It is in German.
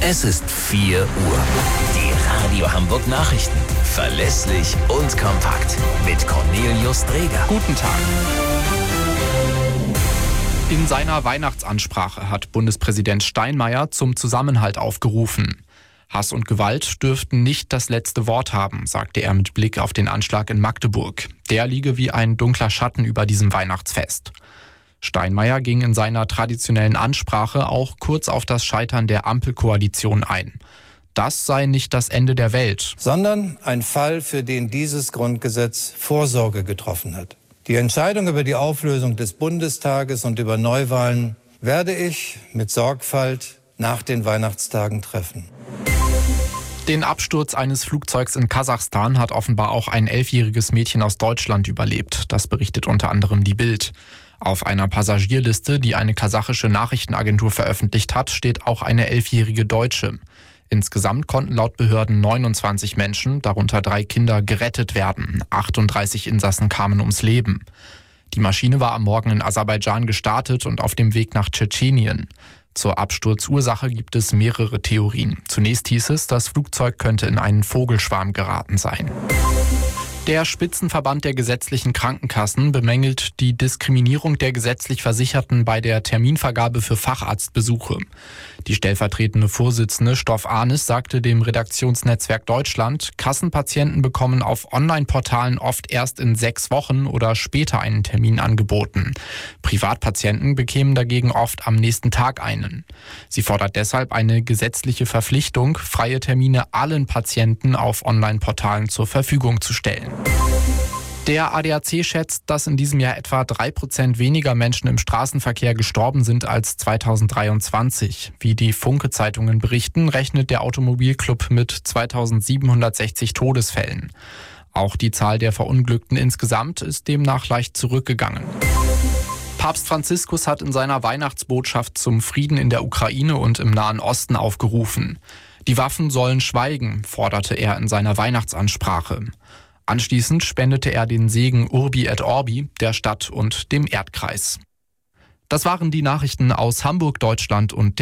Es ist 4 Uhr. Die Radio Hamburg Nachrichten. Verlässlich und kompakt. Mit Cornelius Dreger. Guten Tag. In seiner Weihnachtsansprache hat Bundespräsident Steinmeier zum Zusammenhalt aufgerufen. Hass und Gewalt dürften nicht das letzte Wort haben, sagte er mit Blick auf den Anschlag in Magdeburg. Der liege wie ein dunkler Schatten über diesem Weihnachtsfest. Steinmeier ging in seiner traditionellen Ansprache auch kurz auf das Scheitern der Ampelkoalition ein. Das sei nicht das Ende der Welt, sondern ein Fall, für den dieses Grundgesetz Vorsorge getroffen hat. Die Entscheidung über die Auflösung des Bundestages und über Neuwahlen werde ich mit Sorgfalt nach den Weihnachtstagen treffen. Den Absturz eines Flugzeugs in Kasachstan hat offenbar auch ein 11-jähriges Mädchen aus Deutschland überlebt. Das berichtet unter anderem die Bild. Auf einer Passagierliste, die eine kasachische Nachrichtenagentur veröffentlicht hat, steht auch eine 11-jährige Deutsche. Insgesamt konnten laut Behörden 29 Menschen, darunter 3 Kinder, gerettet werden. 38 Insassen kamen ums Leben. Die Maschine war am Morgen in Aserbaidschan gestartet und auf dem Weg nach Tschetschenien. Zur Absturzursache gibt es mehrere Theorien. Zunächst hieß es, das Flugzeug könnte in einen Vogelschwarm geraten sein. Der Spitzenverband der gesetzlichen Krankenkassen bemängelt die Diskriminierung der gesetzlich Versicherten bei der Terminvergabe für Facharztbesuche. Die stellvertretende Vorsitzende Stoff Arnis sagte dem Redaktionsnetzwerk Deutschland, Kassenpatienten bekommen auf Online-Portalen oft erst in 6 Wochen oder später einen Termin angeboten. Privatpatienten bekämen dagegen oft am nächsten Tag einen. Sie fordert deshalb eine gesetzliche Verpflichtung, freie Termine allen Patienten auf Online-Portalen zur Verfügung zu stellen. Der ADAC schätzt, dass in diesem Jahr etwa 3% weniger Menschen im Straßenverkehr gestorben sind als 2023. Wie die Funke-Zeitungen berichten, rechnet der Automobilclub mit 2760 Todesfällen. Auch die Zahl der Verunglückten insgesamt ist demnach leicht zurückgegangen. Papst Franziskus hat in seiner Weihnachtsbotschaft zum Frieden in der Ukraine und im Nahen Osten aufgerufen. Die Waffen sollen schweigen, forderte er in seiner Weihnachtsansprache. Anschließend spendete er den Segen Urbi et Orbi der Stadt und dem Erdkreis. Das waren die Nachrichten aus Hamburg, Deutschland und